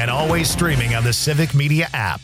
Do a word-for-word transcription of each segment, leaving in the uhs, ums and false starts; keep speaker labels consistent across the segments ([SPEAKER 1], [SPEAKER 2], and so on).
[SPEAKER 1] and always streaming on the Civic Media app.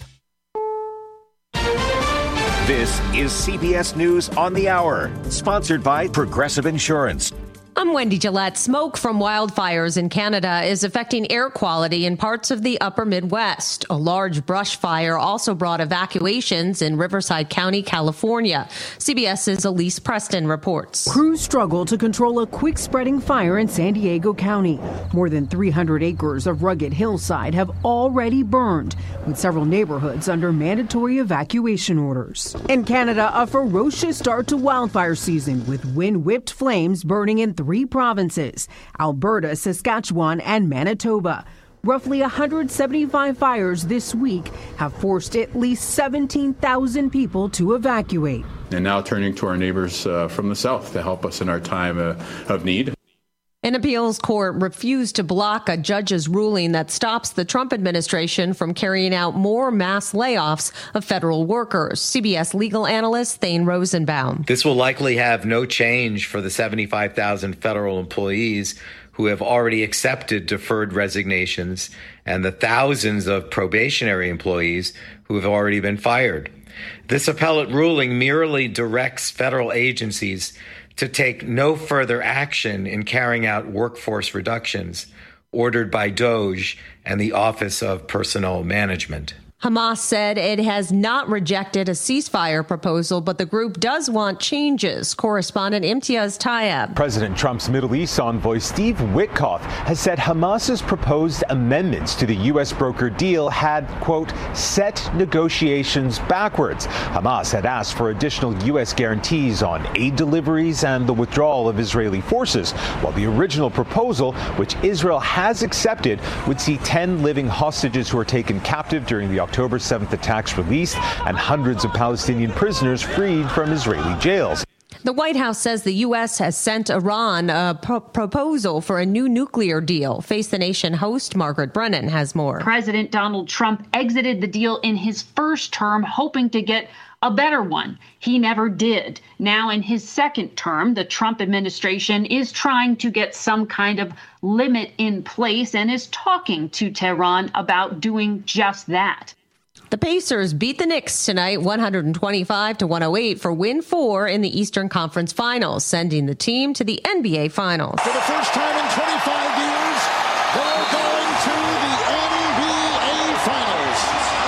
[SPEAKER 2] This is C B S News on the Hour, sponsored by Progressive Insurance.
[SPEAKER 3] I'm Wendy Gillette. Smoke from wildfires in Canada is affecting air quality in parts of the upper Midwest. A large brush fire also brought evacuations in Riverside County, California. CBS's Elise Preston reports.
[SPEAKER 4] Crews struggle to control a quick-spreading fire in San Diego County. More than three hundred acres of rugged hillside have already burned, with several neighborhoods under mandatory evacuation orders. In Canada, a ferocious start to wildfire season, with wind-whipped flames burning in three provinces: Alberta, Saskatchewan, and Manitoba. Roughly one hundred seventy-five fires this week have forced at least seventeen thousand people to evacuate.
[SPEAKER 5] And now turning to our neighbors uh, from the south to help us in our time uh, of need.
[SPEAKER 3] An appeals court refused to block a judge's ruling that stops the Trump administration from carrying out more mass layoffs of federal workers. C B S legal analyst Thane Rosenbaum.
[SPEAKER 6] This will likely have no change for the seventy-five thousand federal employees who have already accepted deferred resignations and the thousands of probationary employees who have already been fired. This appellate ruling merely directs federal agencies to take no further action in carrying out workforce reductions ordered by DOJ and the Office of Personnel Management.
[SPEAKER 3] Hamas said it has not rejected a ceasefire proposal, but the group does want changes. Correspondent Imtiaz Tayeb.
[SPEAKER 7] President Trump's Middle East envoy Steve Witkoff has said Hamas's proposed amendments to the U S brokered deal had, quote, set negotiations backwards. Hamas had asked for additional U S guarantees on aid deliveries and the withdrawal of Israeli forces, while the original proposal, which Israel has accepted, would see ten living hostages who were taken captive during the October seventh attacks released and hundreds of Palestinian prisoners freed from Israeli jails.
[SPEAKER 3] The White House says the U S has sent Iran a pro- proposal for a new nuclear deal. Face the Nation host Margaret Brennan has more.
[SPEAKER 8] President Donald Trump exited the deal in his first term, hoping to get a better one. He never did. Now, in his second term, the Trump administration is trying to get some kind of limit in place and is talking to Tehran about doing just that.
[SPEAKER 3] The Pacers beat the Knicks tonight, one twenty-five to one oh eight for win four in the Eastern Conference Finals, sending the team to the N B A Finals.
[SPEAKER 9] For the first time in twenty-five years, they're going to the N B A Finals.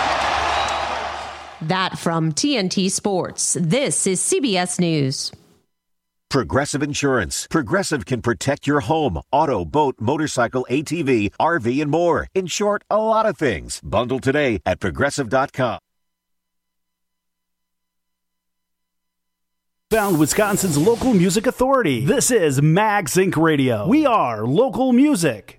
[SPEAKER 3] That from T N T Sports. This is C B S News.
[SPEAKER 2] Progressive Insurance. Progressive can protect your home, auto, boat, motorcycle, A T V, R V, and more. In short, a lot of things. Bundle today at progressive dot com.
[SPEAKER 10] Found Wisconsin's local music authority. This is Mag Sync Radio. We are local music.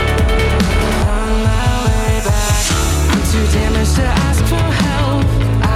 [SPEAKER 11] To ask for help, I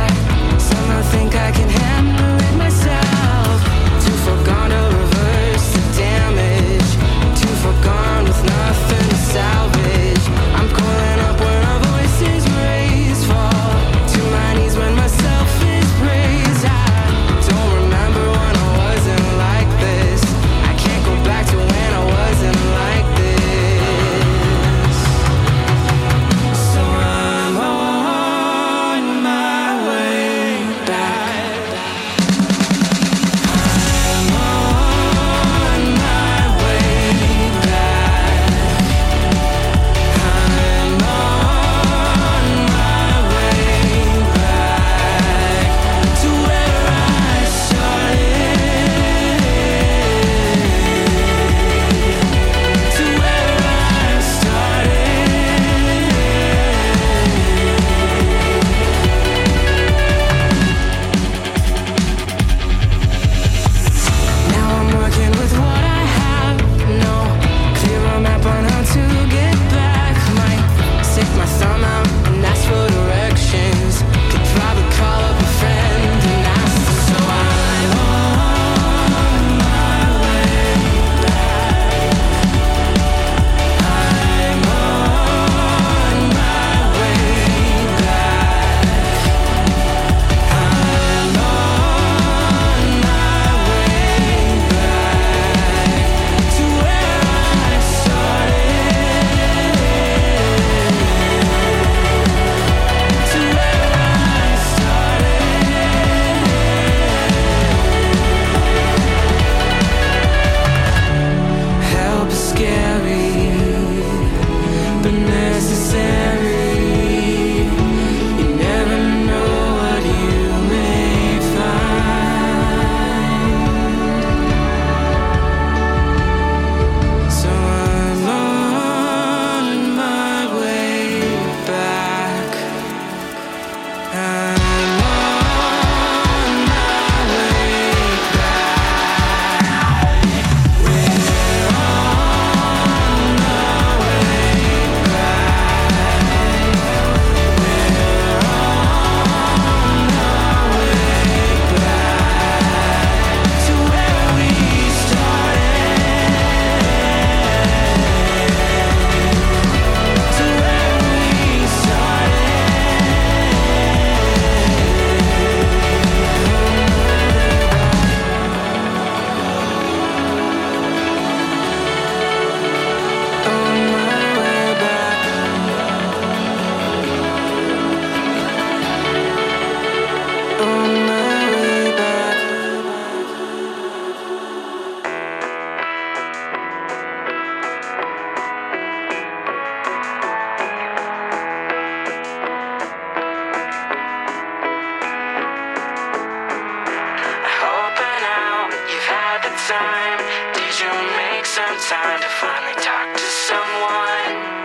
[SPEAKER 11] time? Did you make some time to finally talk to someone?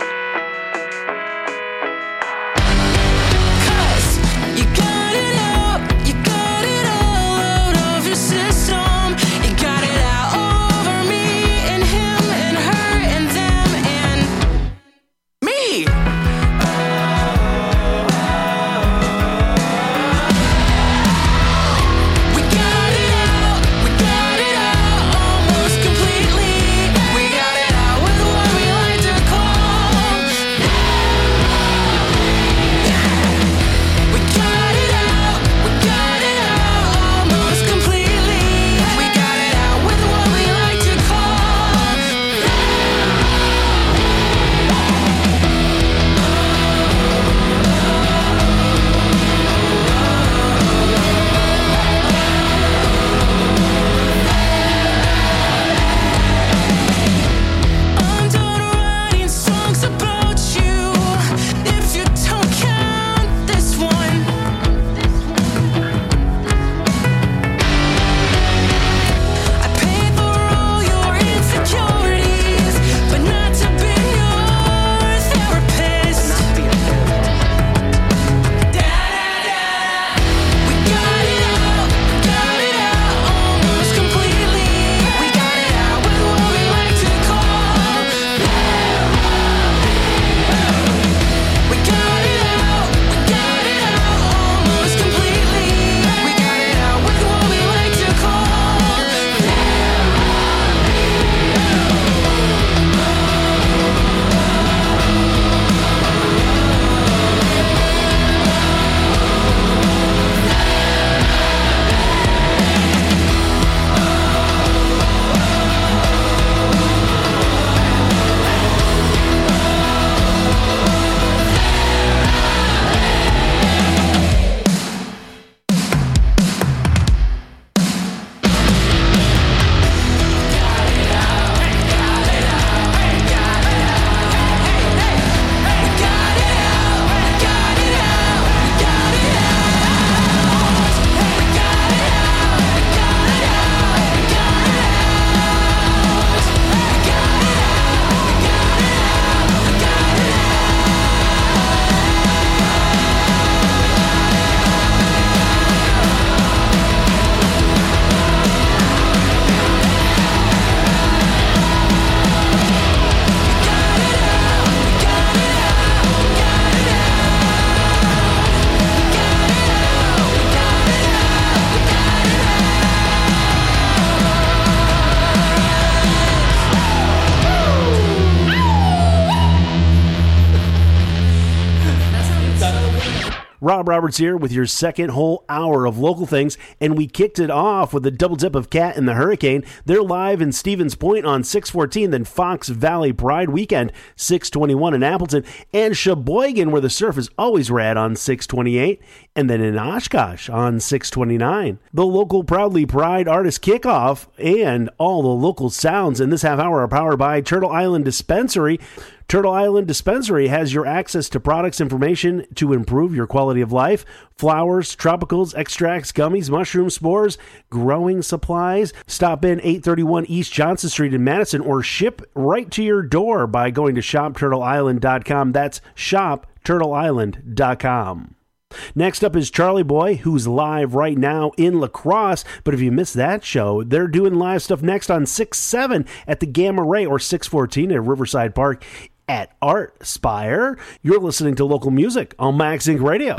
[SPEAKER 10] Rob Roberts here with your second whole hour of local things, and we kicked it off with a double dip of Cat and the Hurricane. They're live in Stevens Point on six fourteen, then Fox Valley Pride Weekend, six twenty-one in Appleton, and Sheboygan, where the surf is always rad, on six twenty-eight, and then in Oshkosh on six twenty-nine. The local Proudly Pride Artist Kickoff and all the local sounds in this half hour are powered by Turtle Island Dispensary. Turtle Island Dispensary has your access to products information to improve your quality of life. Flowers, tropicals, extracts, gummies, mushrooms, spores, growing supplies. Stop in eight thirty-one East Johnson Street in Madison or ship right to your door by going to shop turtle island dot com. That's shop turtle island dot com. Next up is Charlie Boy, who's live right now in La Crosse. But if you missed that show, they're doing live stuff next on six seven at the Gamma Ray, or six fourteen at Riverside Park at Art Spire. You're listening to local music on Max Inc Radio.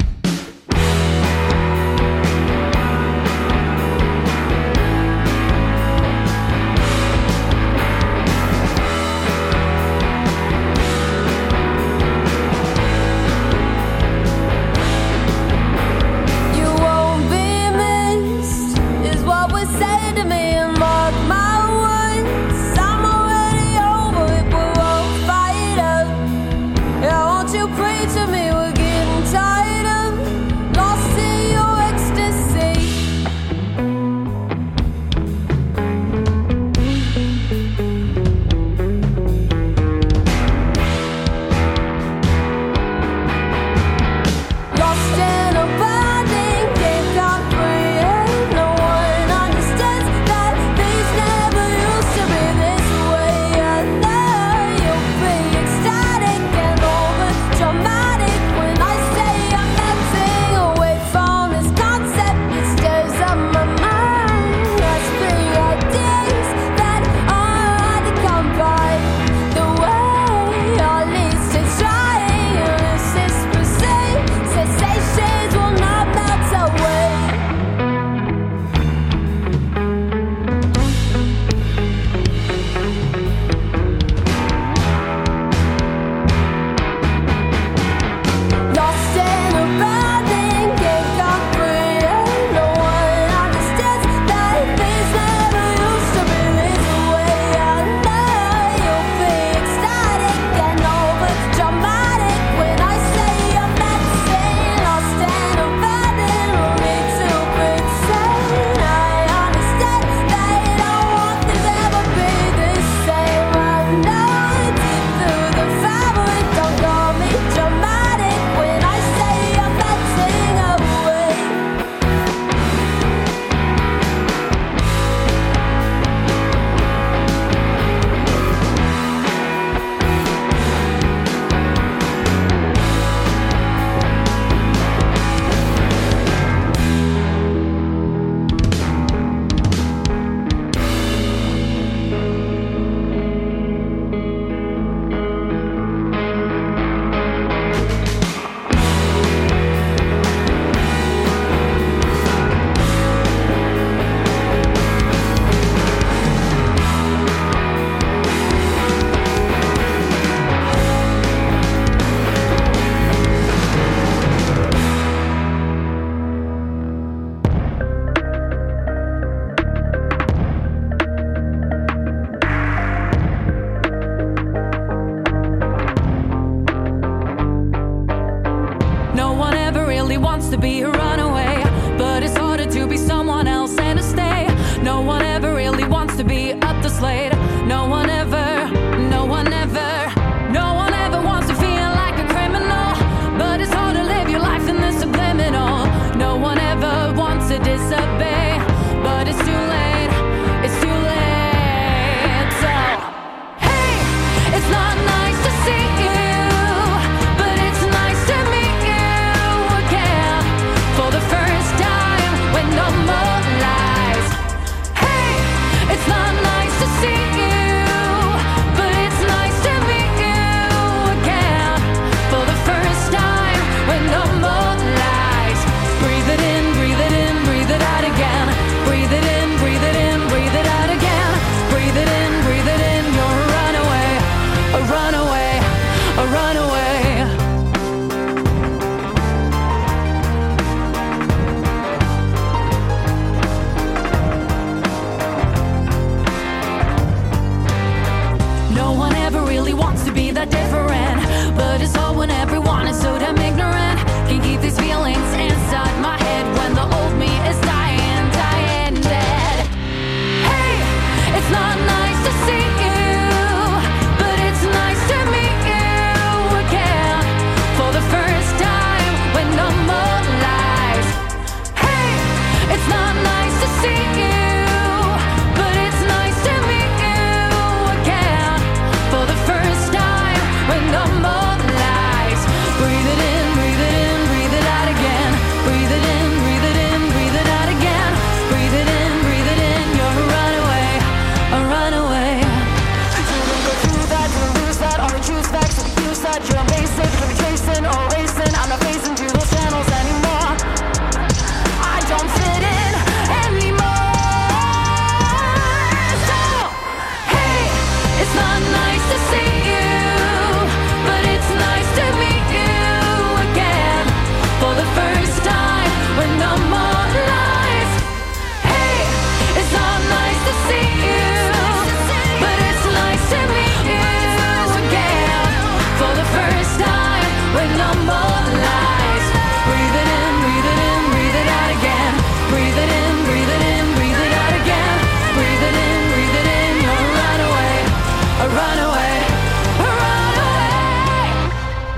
[SPEAKER 12] Preach to me, we're getting tired of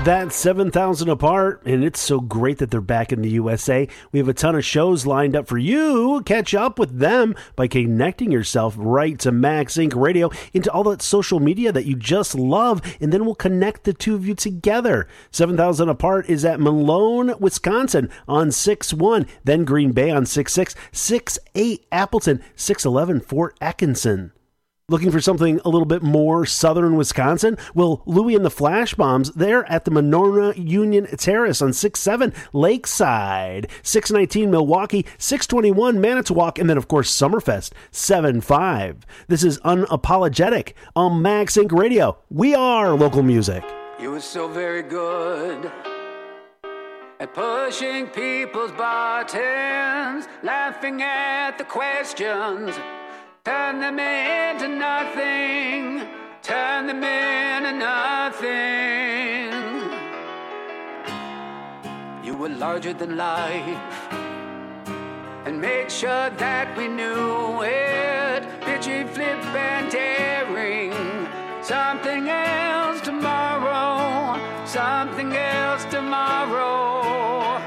[SPEAKER 10] That's seven thousand Apart, and it's so great that they're back in the U S A. We have a ton of shows lined up for you. Catch up with them by connecting yourself right to Max Inc Radio into all that social media that you just love, and then we'll connect the two of you together. seven thousand Apart is at Malone, Wisconsin on six one, then Green Bay on six six, six eight Appleton, six eleven Fort Atkinson. Looking for something a little bit more southern Wisconsin? Well, Louie and the Flash Bombs, they're at the Monona Union Terrace on six seven Lakeside, six nineteen Milwaukee, six twenty-one Manitowoc, and then, of course, Summerfest, seven five. This is Unapologetic on Max Inc Radio. We are local music.
[SPEAKER 11] You were so very good at pushing people's buttons, laughing at the questions. Turn them into nothing. Turn them into nothing. You were larger than life, and made sure that we knew it. Bitchy, flip, and daring. Something else tomorrow. Something else tomorrow.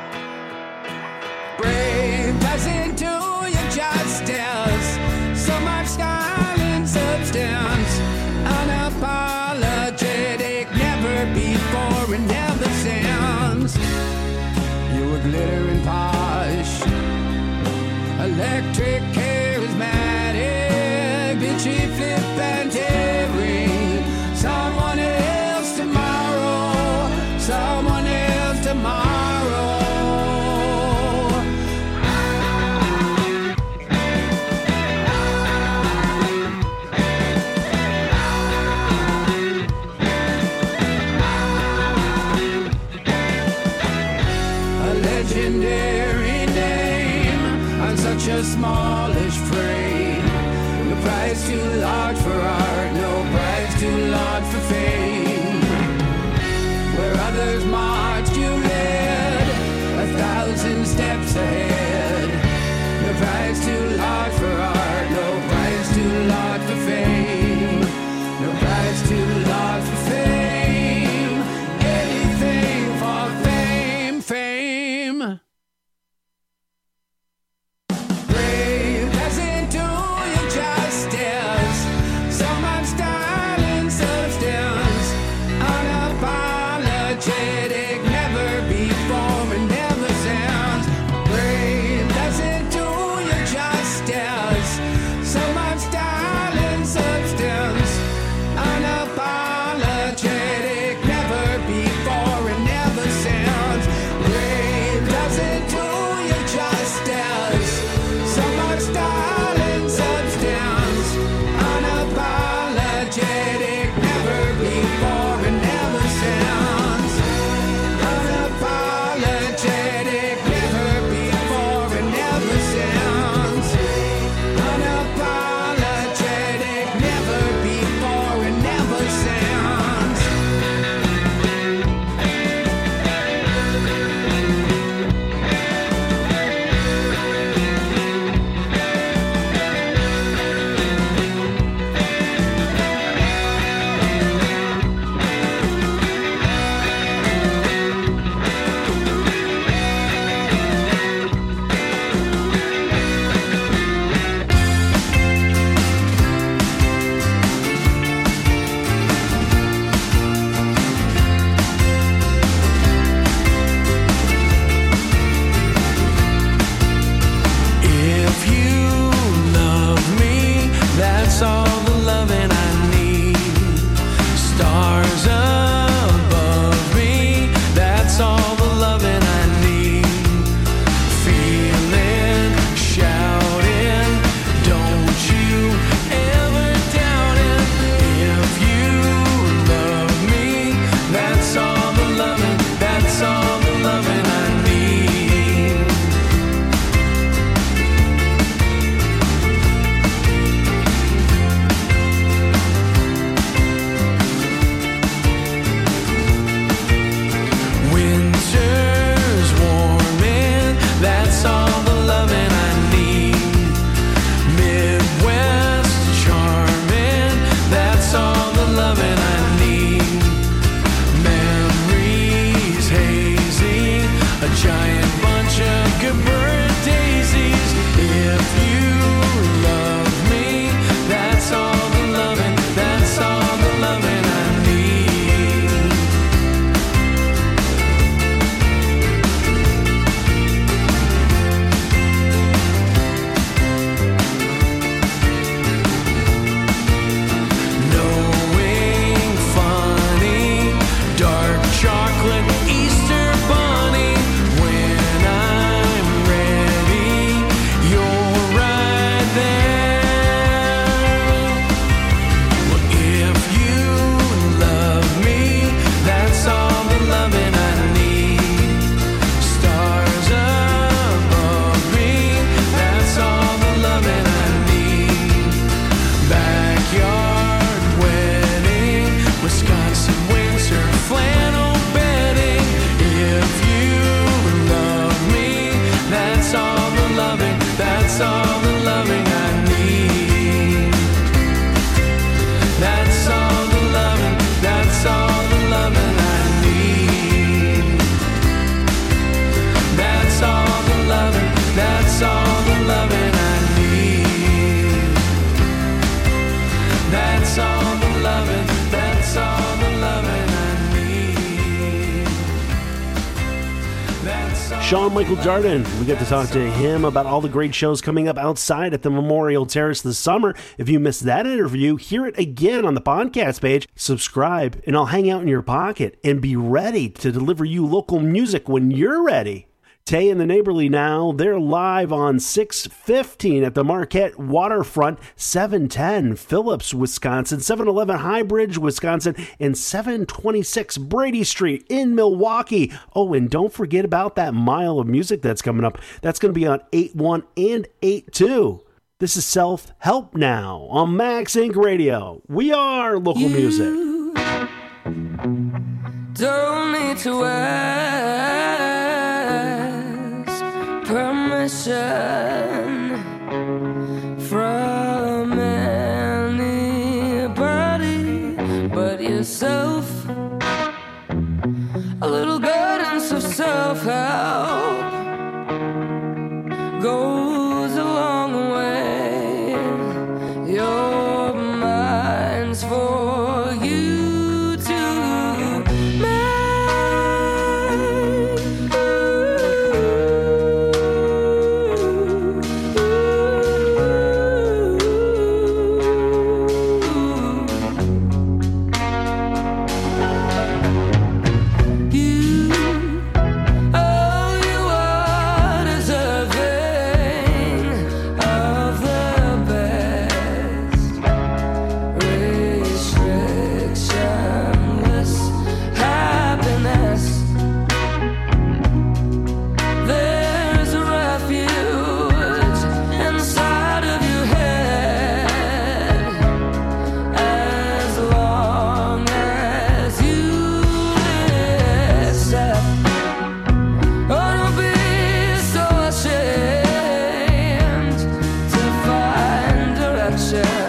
[SPEAKER 11] Brave, passing to your justice. So much style and substance, unapologetic, never before and never since. You were glitter and posh, electric, charismatic, bitchy, flip and daring. Someone else tomorrow, someone else tomorrow. A smallish frame, no price too large for art, no price too large for fame. Where others marched, you led a thousand steps ahead. No price too large for art, no price too large for fame. No price too large for fame. Anything for fame, fame. Unapologetic,
[SPEAKER 10] Sean Michael Jardin. We got to talk to him about all the great shows coming up outside at the Memorial Terrace this summer. If you missed that interview, hear it again on the podcast page. Subscribe, and I'll hang out in your pocket and be ready to deliver you local music when you're ready. Tay and the Neighborly now, they're live on six fifteen at the Marquette Waterfront, seven ten Phillips, Wisconsin, seven eleven Highbridge, Wisconsin, and seven twenty-six Brady Street in Milwaukee. Oh, and don't forget about that mile of music that's coming up. That's going to be on eight one and eight two. This is Self-Help Now on Max Incorporated. Radio. We are local you music.
[SPEAKER 11] Don't need to ask permission from anybody but yourself. A little guidance of self-help goes a long way. Your mind's for you to make. You, oh, you are deserving of the best. Restrictionless happiness. There's a refuge inside of your head. As long as you accept. Oh, don't be so ashamed to find direction.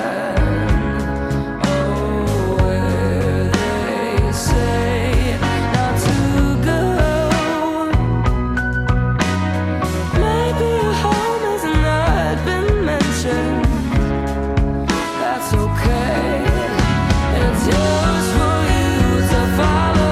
[SPEAKER 11] Oh, where they say not to go. Maybe your home has not been mentioned. That's okay. It's yours for you to follow.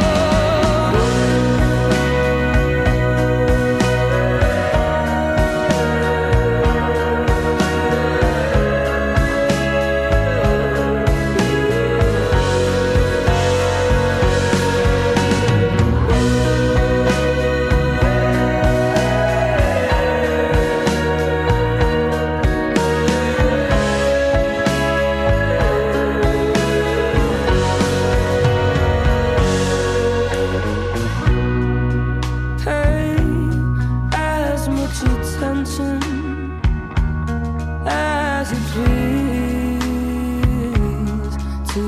[SPEAKER 11] Pay as much attention as you please to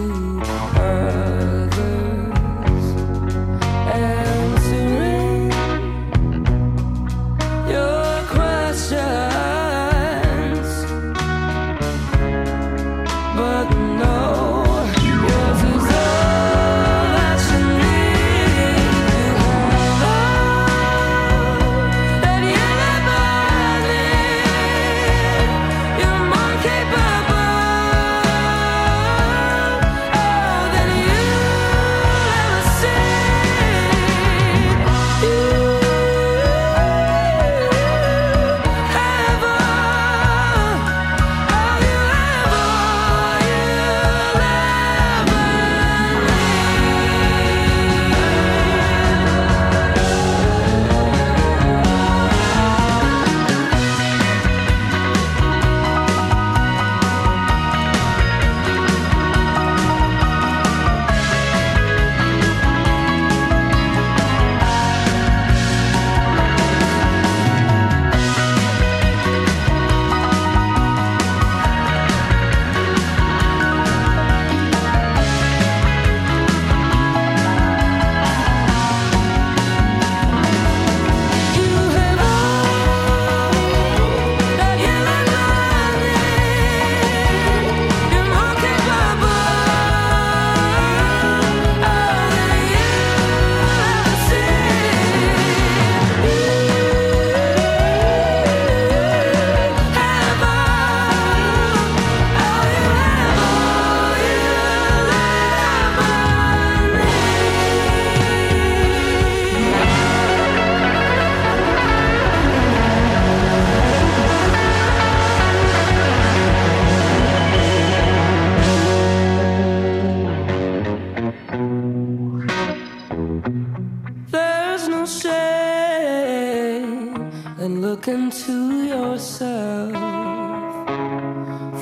[SPEAKER 11] others, answering your questions, but no, yours is all that you need. You have all that you ever need. You're more capable than you'll ever see. You have all, all you ever, you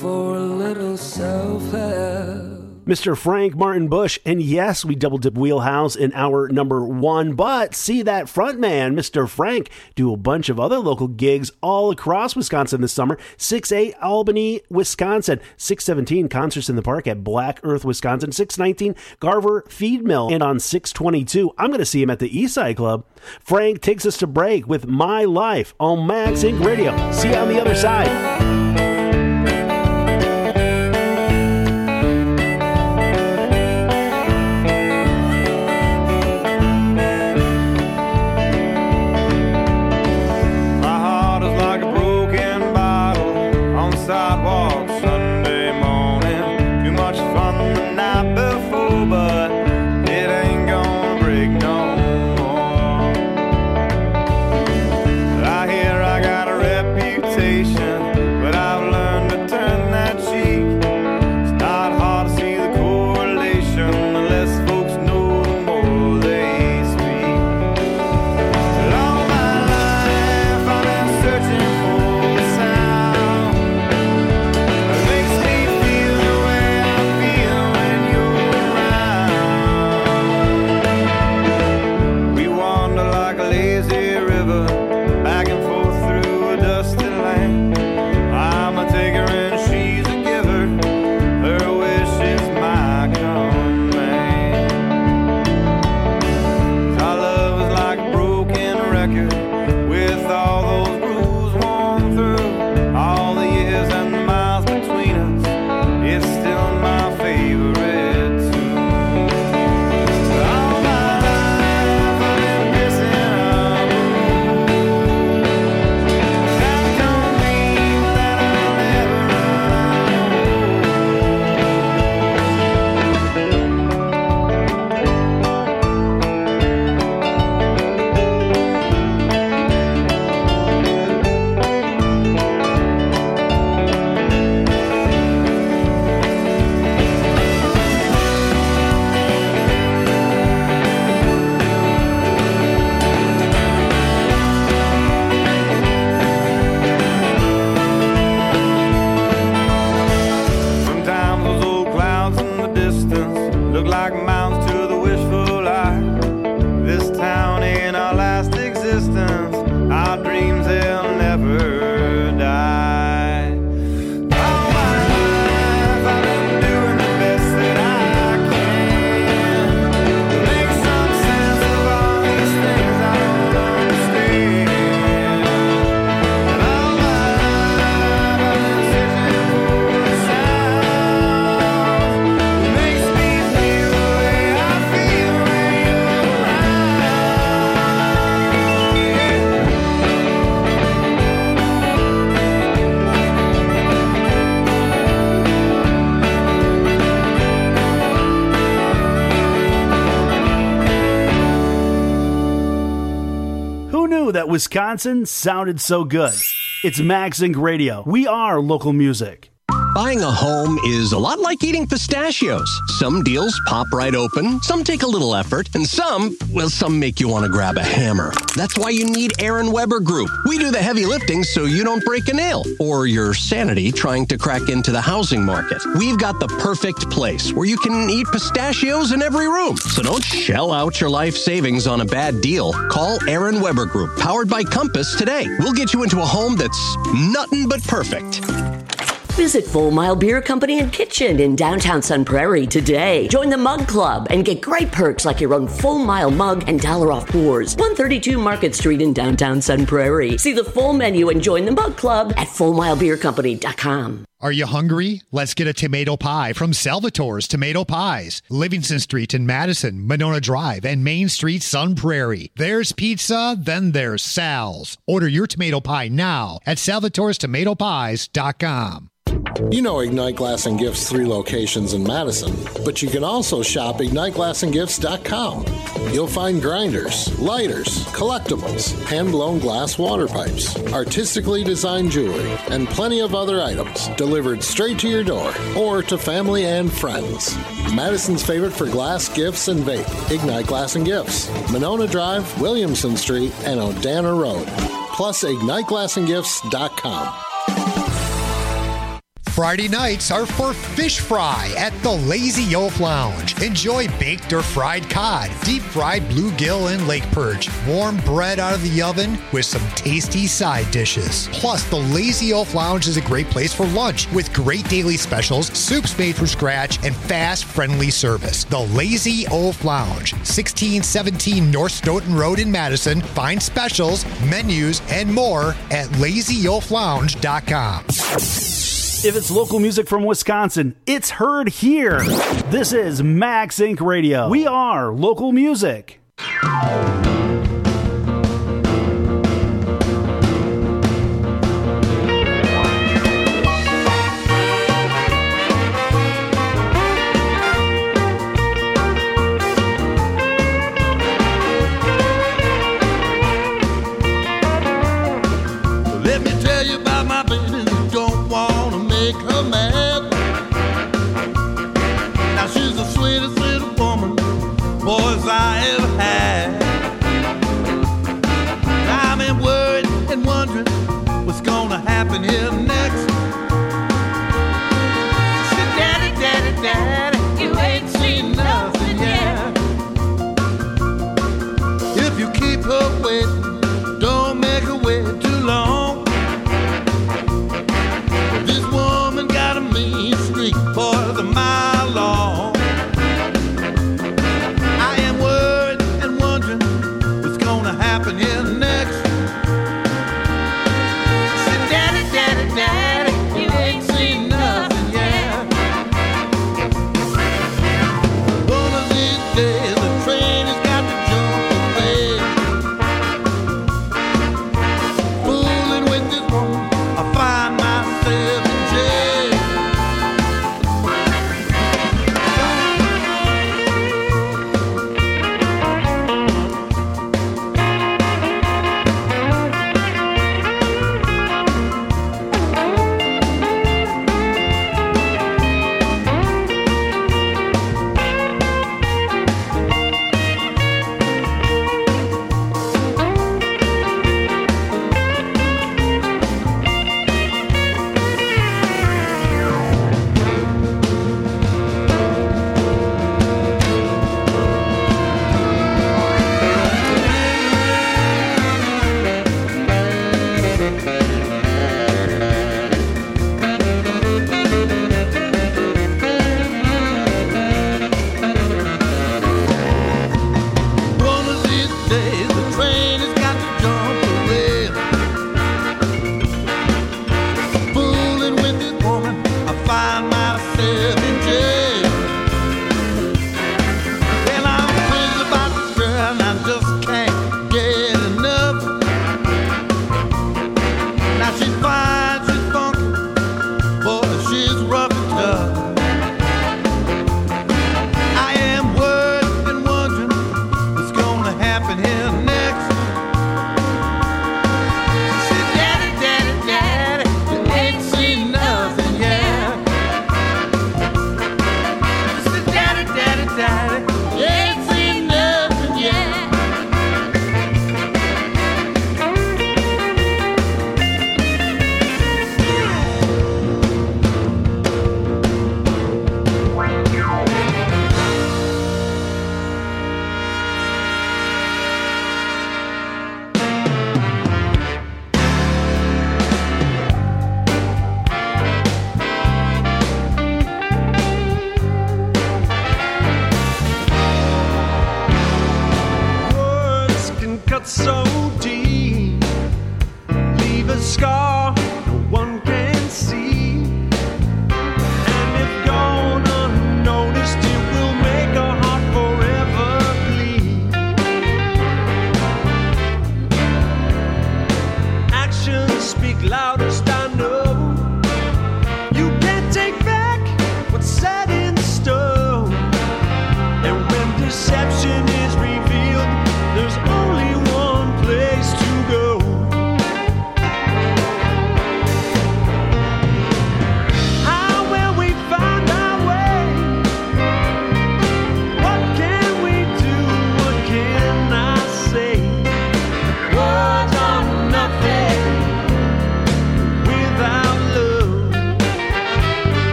[SPEAKER 11] for a little self-help.
[SPEAKER 10] Mister Frank Martin Bush, and yes, we double dip Wheelhouse in our number one, but see that front man, Mister Frank, do a bunch of other local gigs all across Wisconsin this summer. six eight Albany, Wisconsin, six seventeen Concerts in the Park at Black Earth, Wisconsin, six nineteen Garver Feed Mill, and on six twenty-two, I'm going to see him at the Eastside Club. Frank takes us to break with My Life on Max Inc Radio. See you on the other side. That Wisconsin sounded so good. It's Max Inc Radio. We are local music.
[SPEAKER 12] Buying a home is a lot like eating pistachios. Some deals pop right open, some take a little effort, and some, well, some make you want to grab a hammer. That's why you need Aaron Weber Group. We do the heavy lifting so you don't break a nail or your sanity trying to crack into the housing market. We've got the perfect place where you can eat pistachios in every room. So don't shell out your life savings on a bad deal. Call Aaron Weber Group, powered by Compass, today. We'll get you into a home that's nothing but perfect.
[SPEAKER 13] Visit Full Mile Beer Company and Kitchen in downtown Sun Prairie today. Join the Mug Club and get great perks like your own Full Mile mug and dollar off pours. one thirty-two Market Street in downtown Sun Prairie. See the full menu and join the Mug Club at full mile beer company dot com.
[SPEAKER 1] Are you hungry? Let's get a tomato pie from Salvatore's Tomato Pies. Livingston Street in Madison, Monona Drive, and Main Street, Sun Prairie. There's pizza, then there's Sal's. Order your tomato pie now at salvatores tomato pies dot com.
[SPEAKER 9] You know Ignite Glass and Gifts' three locations in Madison, but you can also shop ignite glass and gifts dot com. You'll find grinders, lighters, collectibles, hand-blown glass water pipes, artistically designed jewelry, and plenty of other items delivered straight to your door or to family and friends. Madison's favorite for glass, gifts, and vape, Ignite Glass and Gifts, Monona Drive, Williamson Street, and Odana Road. Plus ignite glass and gifts dot com.
[SPEAKER 1] Friday nights are for fish fry at the Lazy Oaf Lounge. Enjoy baked or fried cod, deep fried bluegill and lake perch, warm bread out of the oven with some tasty side dishes. Plus, the Lazy Oaf Lounge is a great place for lunch with great daily specials, soups made from scratch, and fast, friendly service. The Lazy Oaf Lounge, sixteen seventeen North Stoughton Road in Madison. Find specials, menus, and more at lazy oaf lounge dot com.
[SPEAKER 10] If it's local music from Wisconsin, it's heard here. This is Max Incorporated. Radio. We are local music.
[SPEAKER 14] Let me tell you about my baby. You don't want to make her mad. Now she's the sweetest little woman boys I ever had. I've been worried and wondering what's gonna happen here next. She said, Daddy, Daddy, Daddy, you ain't seen nothing yet. If you keep her waiting, don't make her wait too long. This woman got a mean streak for the mile long. I am worried and wondering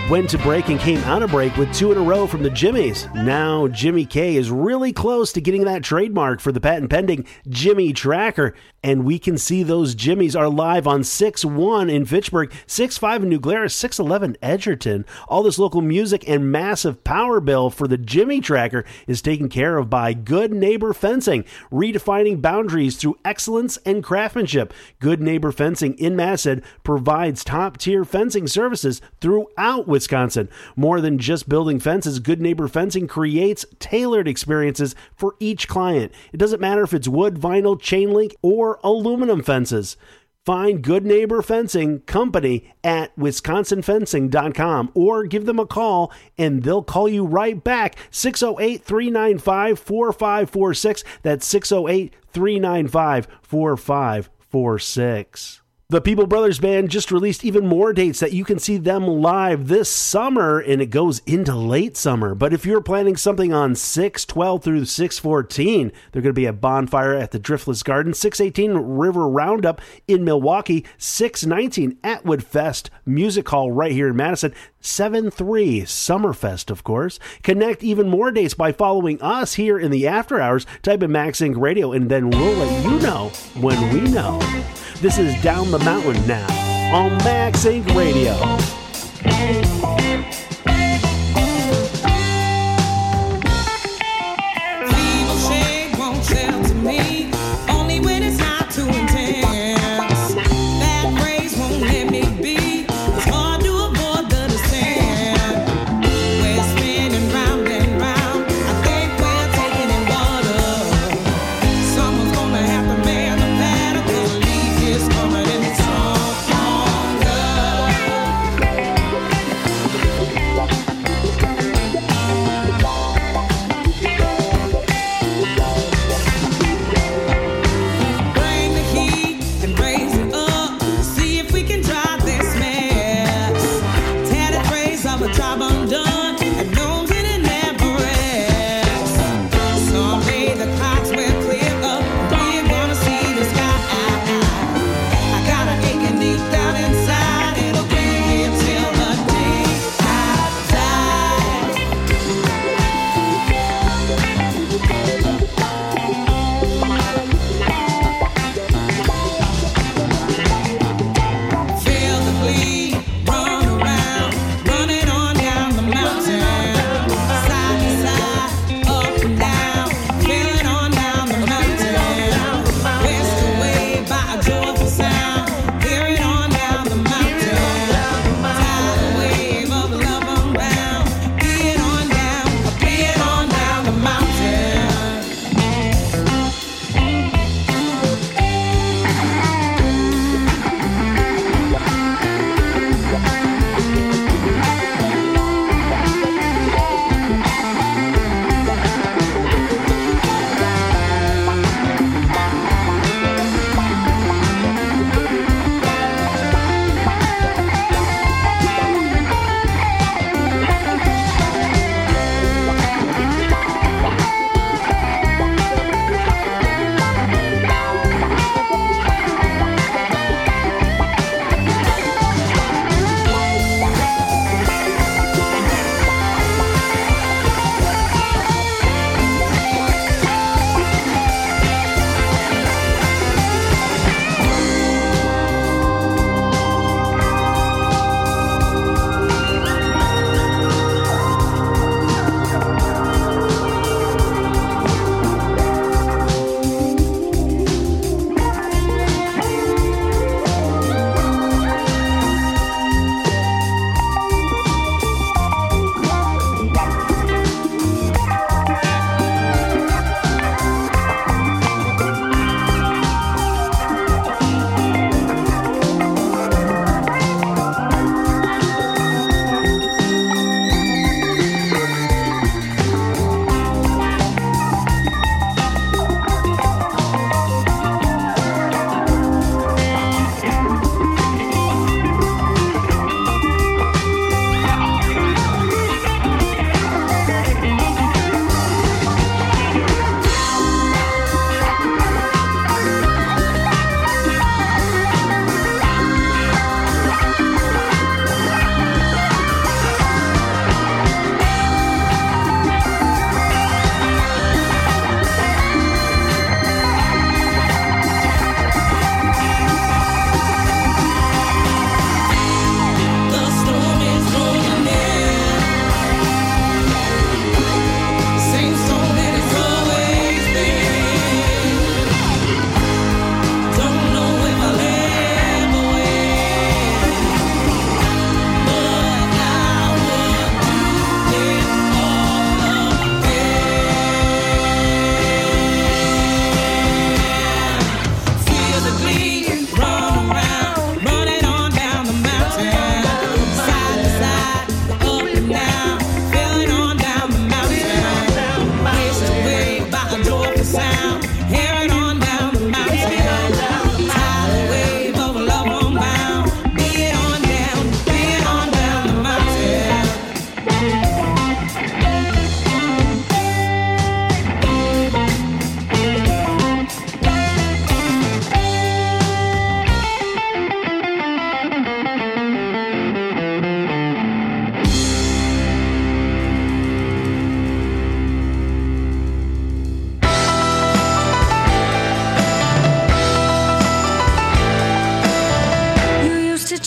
[SPEAKER 10] Went to break and came out of break with two in a row from the Jimmies. Now Jimmy K is really close to getting that trademark for the patent pending Jimmy Tracker. And we can see those Jimmies are live on six one in Fitchburg, six five in New Glarus, six eleven Edgerton. All this local music and massive power bill for the Jimmy Tracker is taken care of by Good Neighbor Fencing, redefining boundaries through excellence and craftsmanship. Good Neighbor Fencing in Madison provides top-tier fencing services throughout Wisconsin. More than just building fences, Good Neighbor Fencing creates tailored experiences for each client. It doesn't matter if it's wood, vinyl, chain link, or aluminum fences. Find Good Neighbor Fencing Company at wisconsin fencing dot com or give them a call and they'll call you right back. six oh eight, three nine five, four five four six. That's six oh eight, three nine five, four five four six. The People Brothers Band just released even more dates that you can see them live this summer, and it goes into late summer. But if you're planning something on six twelve through six fourteen, they're going to be at Bonfire at the Driftless Garden, six eighteen River Roundup in Milwaukee, six nineteen Atwood Fest Music Hall right here in Madison, seven three Summerfest, of course. Connect even more dates by following us here in the After Hours. Type in MaxInc Radio, and then we'll let you know when we know. This is Down the Mountain now on MaxInc Radio.
[SPEAKER 15] People shade won't shelter me, only when it's not too intense. That phrase won't let me be, it's hard to avoid the descent. We're spinning round and round, I think we're taking in water. Someone's gonna have to man the paddle, 'cause the leak is coming in stronger.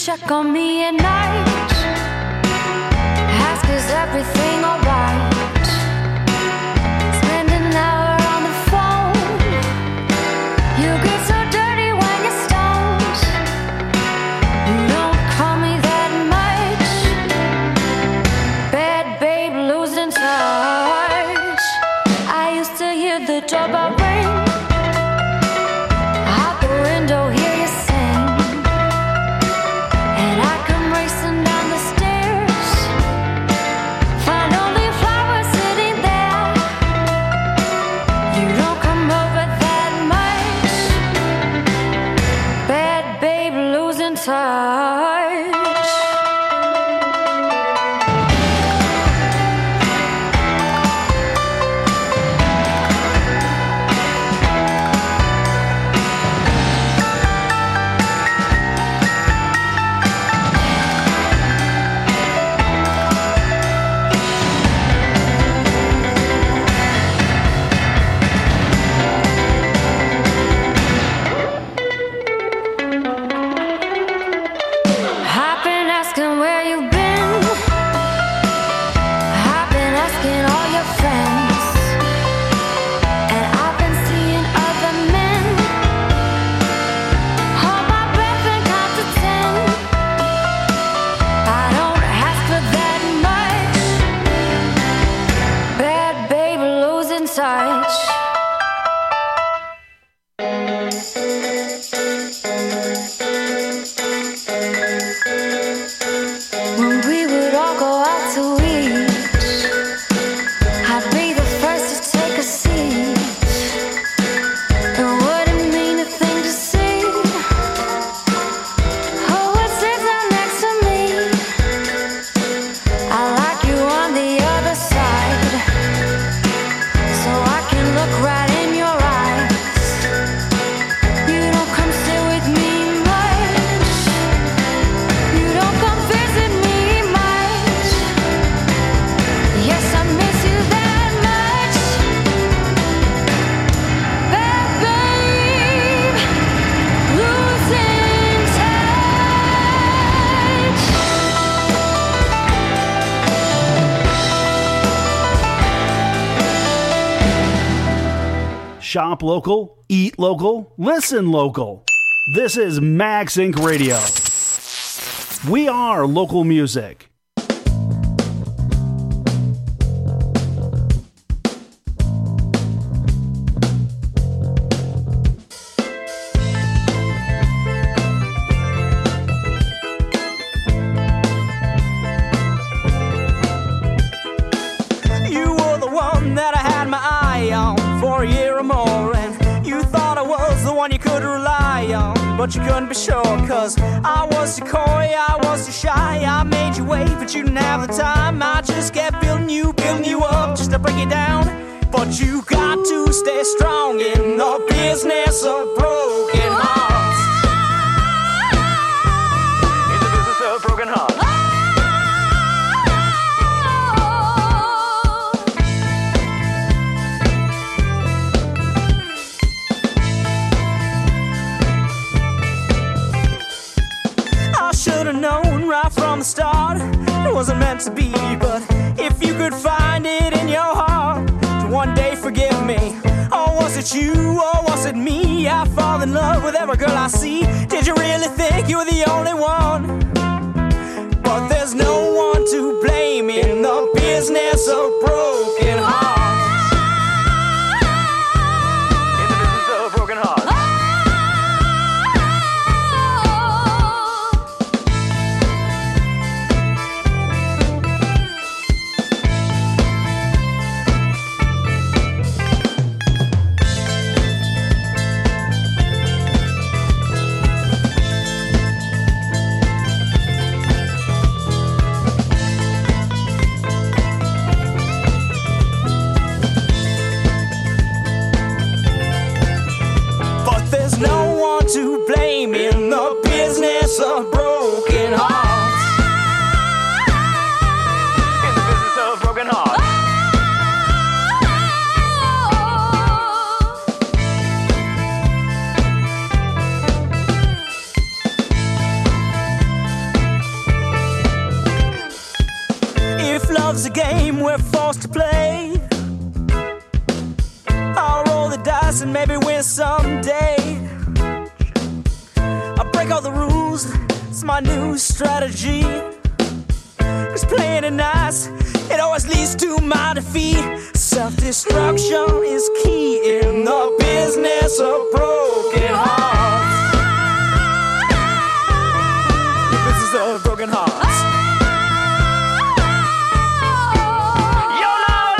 [SPEAKER 16] check on me at night. Ask, is everything alright? Spend an hour on the phone. You get so dirty when you're stoned. You don't call me that much. Bad babe losing touch. I used to hear the doorbell ring. Out the window, hear you sing. And I come racing down the stairs. Find only flowers sitting there. You don't come over that much. Bad babe losing touch. I've been asking where you've been. I've been asking all your friends. And I've been seeing other men. Hold my breath and count to ten. I don't ask for that much. Bad babe losing touch. When we would all go out to eat, I'd be the first to take a seat. It wouldn't mean a thing to see. Who would sit down next to me? I like you on the other side, so I can look right in your eyes. You don't come sit with me much. You don't come visit me much. Yes, I miss you that much. Bad babe, losing touch.
[SPEAKER 10] Shop local, eat local, listen local. This is Max Incorporated. Radio. We are local music.
[SPEAKER 17] You were the one that I had my eye on for a year or more, and you thought I was the one you could rely on, but you couldn't be sure, cause I was too coy, I was too shy. I made you wait, but you didn't have the time. I just kept building you, building you up just to break you down. But you got to stay strong in the business of broken hearts. In the business of broken hearts. I should have known right from the start it wasn't meant to be, but if you could find it in your heart to one day forgive me. Or was it you, or was it me? I fall in love with every girl I see. Did you really think you were the only one? But there's no one to blame in the business of broken hearts. In the business of broken hearts. nice and maybe win someday. I break all the rules, it's my new strategy. Cause playing it nice, it always leads to my defeat. Self-destruction is key in the business of broken hearts. The business of broken hearts. You're not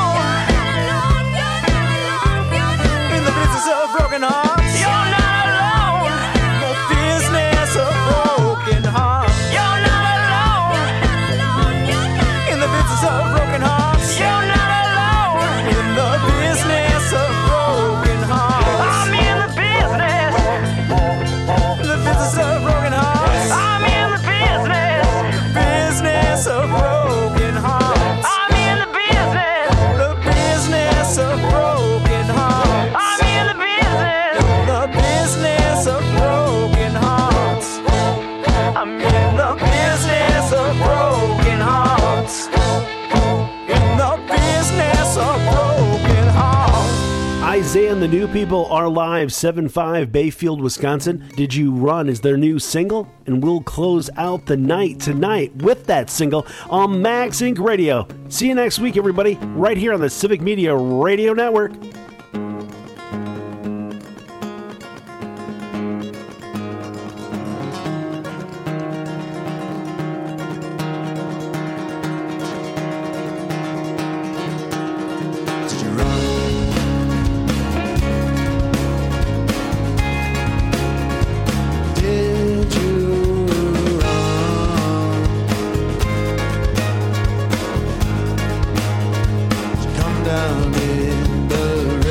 [SPEAKER 17] alone in the business of broken hearts. You're not alone in the business of broken hearts. You're not alone in the business of broken hearts. You're not in the business of broken hearts. I'm in the business. The business of broken hearts. I'm in the business. Business of broken hearts. I'm in the business. The business of broken hearts. I'm in the business. The business of broken hearts. I'm in the business of broken hearts. In the business of broken hearts.
[SPEAKER 10] Isaiah and the New People are live, seven five Bayfield, Wisconsin. Did You Run is their new single, and we'll close out the night tonight with that single on Max Inc Radio. See you next week, everybody, right here on the Civic Media Radio Network.
[SPEAKER 11] Did you run? Come down in the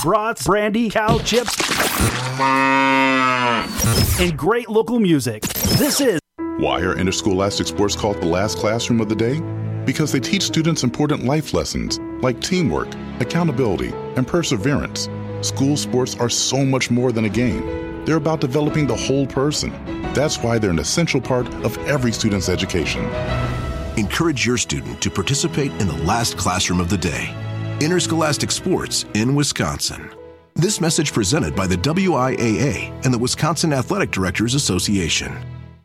[SPEAKER 10] brats, brandy, cow chips, and great local music. This is
[SPEAKER 18] Why are interscholastic sports called the last classroom of the day? Because they teach students important life lessons like teamwork, accountability, and perseverance. School sports are so much more than a game. They're about developing the whole person. That's why they're an essential part of every student's education.
[SPEAKER 19] Encourage your student to participate in the last classroom of the day. Interscholastic sports in Wisconsin. This message presented by the W I A A and the Wisconsin Athletic Directors Association.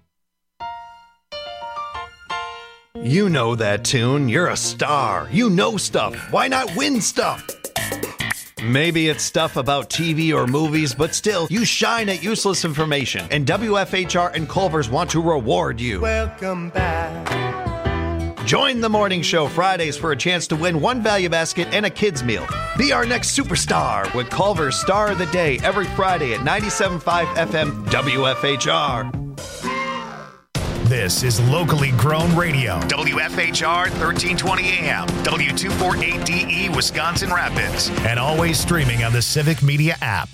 [SPEAKER 20] You know that tune. You're a star. You know stuff. Why not win stuff? Maybe it's stuff about T V or movies, but still, you shine at useless information. And W F H R and Culver's want to reward you.
[SPEAKER 14] Welcome back.
[SPEAKER 20] Join the morning show Fridays for a chance to win one value basket and a kid's meal. Be our next superstar with Culver's Star of the Day every Friday at ninety-seven point five F M W F H R.
[SPEAKER 21] This is locally grown radio. W F H R thirteen twenty A M, W two forty-eight D E, Wisconsin Rapids. And always streaming on the Civic Media app.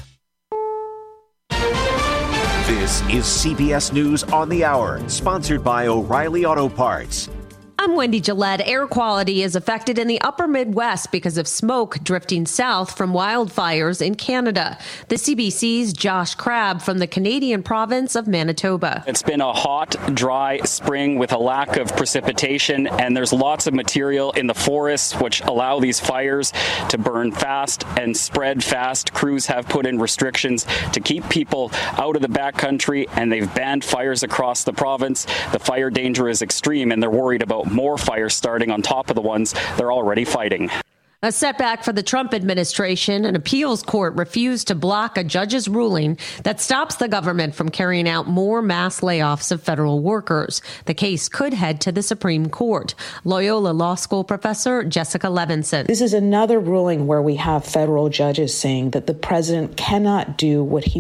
[SPEAKER 2] This is C B S News on the Hour, sponsored by O'Reilly Auto Parts.
[SPEAKER 3] I'm Wendy Gillette. Air quality is affected in the upper Midwest because of smoke drifting south from wildfires in Canada. The C B C's Josh Crabb from the Canadian province of Manitoba.
[SPEAKER 22] It's been a hot, dry spring with a lack of precipitation, and there's lots of material in the forests which allow these fires to burn fast and spread fast. Crews have put in restrictions to keep people out of the backcountry, and they've banned fires across the province. The fire danger is extreme, and they're worried about more fires starting on top of the ones they're already fighting.
[SPEAKER 3] A setback for the Trump administration. An appeals court refused to block a judge's ruling that stops the government from carrying out more mass layoffs of federal workers. The case could head to the Supreme Court. Loyola Law School professor Jessica Levinson.
[SPEAKER 23] This is another ruling where we have federal judges saying that the president cannot do what he